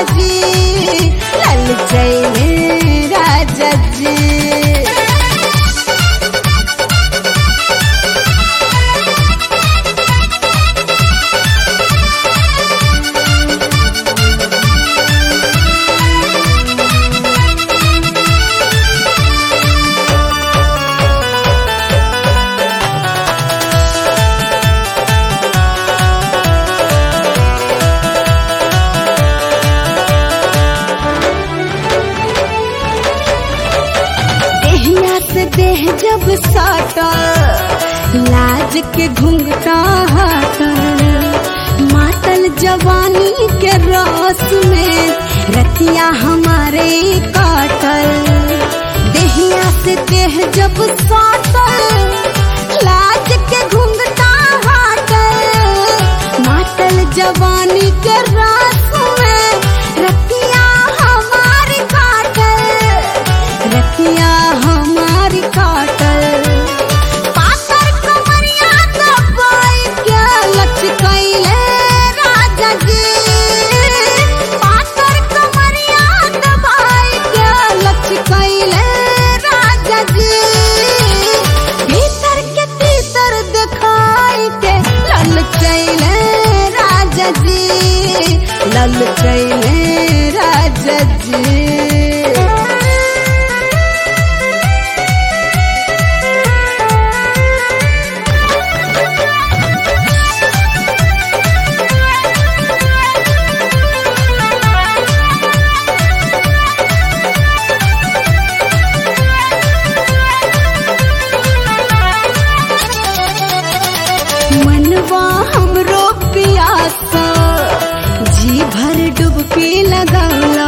जी, लल चैले राजा जी। देह जब साटा लाज के घुंघटा हटल, मातल जवानी के रस में रतिया हमारे काटल। देहिया से देह जब साटल लाज के घुंघटा हटल, मातल जवानी के रस में रतिया हमारी काटल, रतिया हमारी काटल। पातर कमरिया दबाई के लचकैले राजा जी, पातर कमरिया दबाई के लचकैले राजा जी। भीतर के तीतर दिखाई के लल चैले राजा जी, लल चैले राजा जी। मनवा हमरो पियासा जी भर डुबकी लगाला,